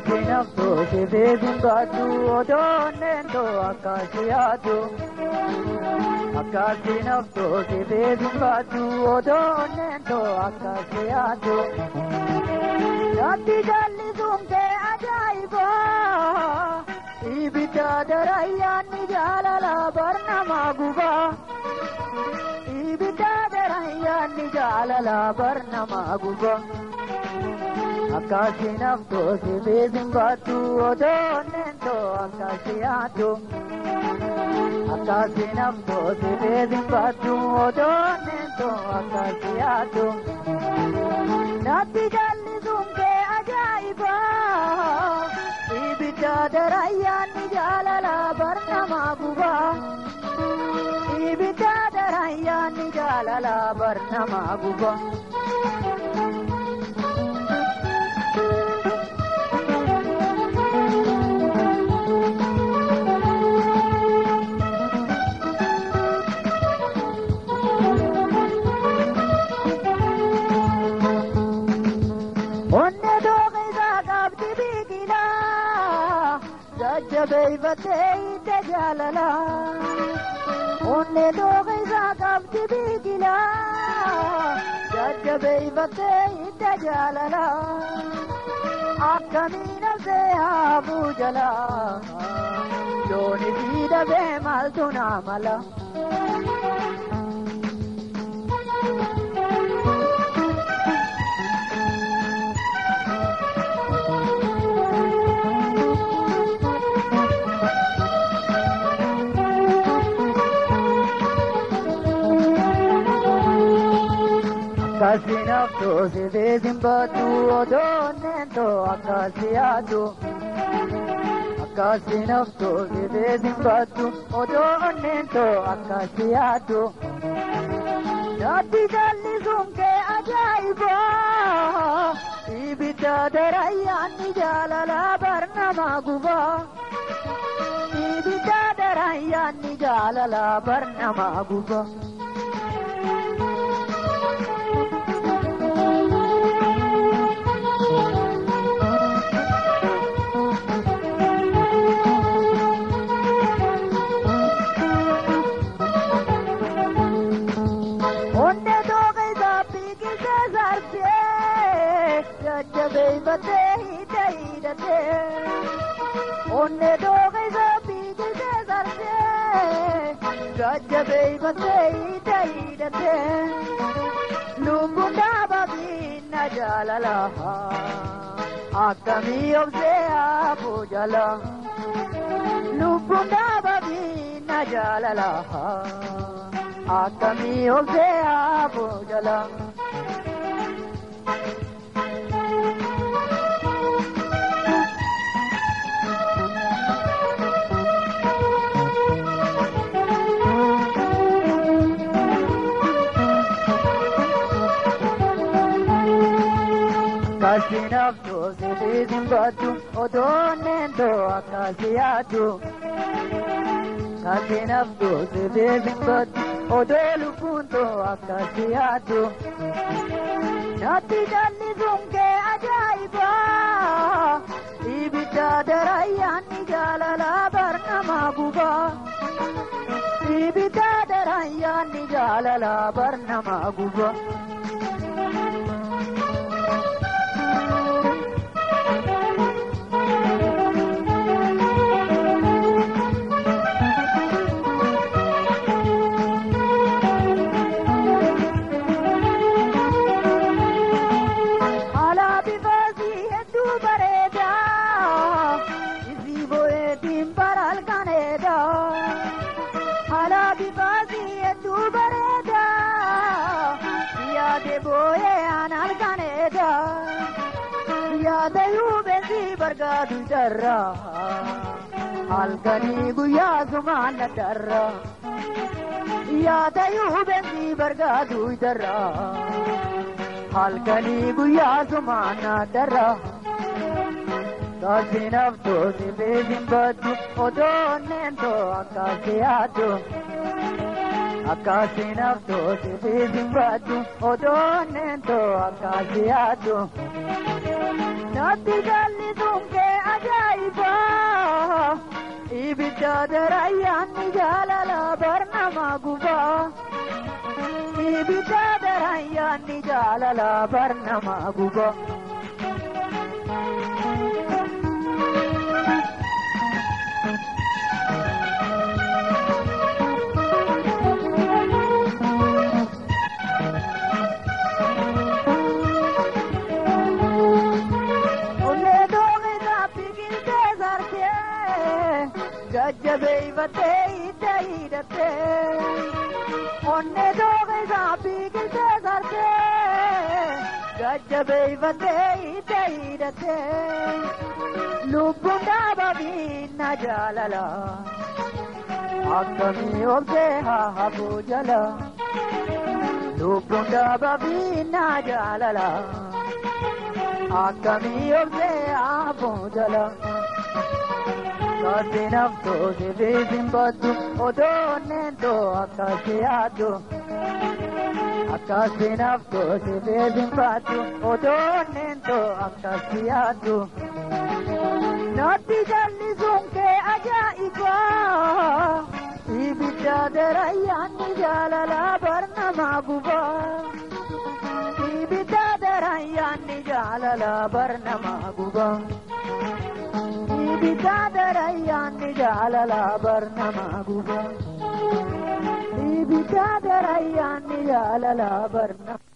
Akkasinaftu sibibimbatu odonendo akasiyatu. Akkasinaftu sibibimbatu odonendo akasiyatu. Natti jalli sunke ajaiba. Ibita darayani jalala barnama guba. Ibita darayani jalala barnama guba. Akkasinaftu sibibimbatu odonendo akasiyatu. Akkasinaftu sibibimbatu odonendo akasiyatu. Natti jalli sunke ajaiba. Ibita darayani jalala barnama guba. Ibita darayani jalala barnama guba. Jajjabeeyfatee jaalala onnee dooqisaa qabdi biqila jajjabeeyfatee jaalala akkamiin asee haabuu jala looni fi dhabee maaltu naamala. Akkasinaftu sibibimbatu odonendo akasiyatu. Akkasinaftu sibibimbatu odonendo akasiyatu. Natti jalli sunke ajaiba. Ibita darayani jalala barnama guba. Ibita darayani jalala barnama guba. Onne dogeza bigeze zarse jajjabeeyfatee lubbunda babinna jaalala akkamii obsee haabuu jala lubbunda babinna jaalala akkamii obsee haabuu jala. Akkasinaftu sibibimbatu odonendo akasiyatu. Akkasinaftu sibibimbatu odolukunto akasiyatu. Natti jalli sunke ajaiba. Ibita darayani jalala barnama guba. Ibita darayani jalala barnama guba. Bargaadu jarra halkanii guyyaa sumaana jarra yaadayuu bensi bargaadu jarra halkanii guyyaa sumaana jarra. Akkasinaftu sibibimbatu odonendo akasiyatu. Akkasinaftu sibibimbatu odonendo akasiyatu. Natti jalli sunke ajaiba ibidda darayanni jaalala barnama guba ibidda darayanni jaalala barnama guba Jajjabee batee hidhatee onnee dhoogee saapii qilxee sartee jajjabee batee hidhatee lubbuun dhaabamii na jaalala akkamii obsee haa hafuu jala lubbuun dhaabamii na jaalala akkamii obsee haa hafuu jala. Kasinaf to sebesim badu odonnen to akasiyadu akasinaf to sebesim badu odonnen to akasiyadu nati jalli sunke ajaiba ibidda darayanni jaalala barnama guba ibidda darayanni jaalala barnama guba ibidda darayanni jaalala barnama guba ibidda darayanni jaalala barnama